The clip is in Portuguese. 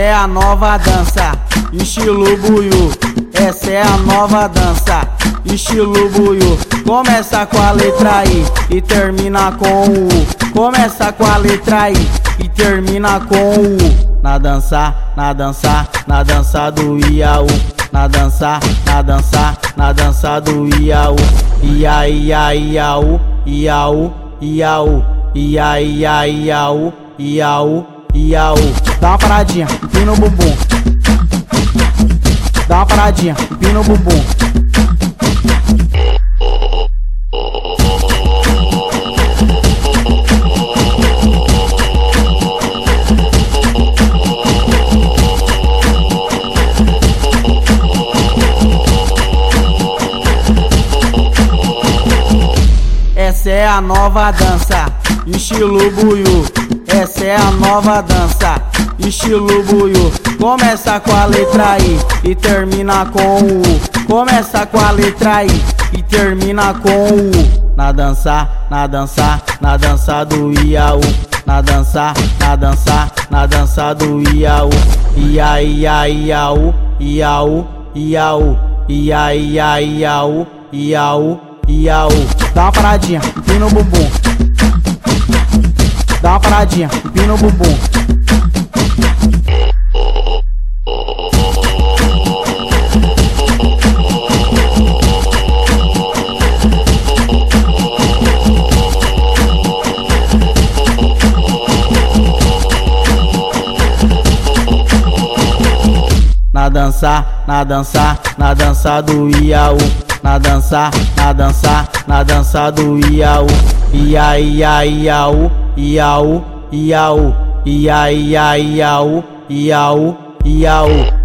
é a nova dança, estilo buiú. Essa é a nova dança, estilo buiú. Começa com a letra I e termina com o U. Começa com a letra I e termina com o U. Na dança, na dança, na dança do Iaú. Na dança, na dança, na dança do Iaú. Ia, ia, Iaú, Iaú, Iaú. Ia, ia, Iaú, Iaú, Iaú. Dá uma paradinha, empina o bumbum. Dá uma paradinha, empina o bumbum. Essa é a nova dança, estilo buiú. Essa é a nova dança, estilo buiú. Começa com a letra I e termina com o U. Começa com a letra I e termina com o U. Na dança, na dança, na dança do Iaú. Na dança, na dança, na dança do Iaú. Ia, ia, Iaú, Iaú, Iaú. Ia, ia, Iaú, Iaú, Iaú. Dá uma paradinha, empina o bumbum. Dá uma paradinha, empina o bumbum. Na dança, na dança, na dança do Iaú. Na dança, na dança, na dança do Iaú. Ia, ia, Iaú, Iaú, Iaú. Ia, ia, Iaú, Iaú, Iaú.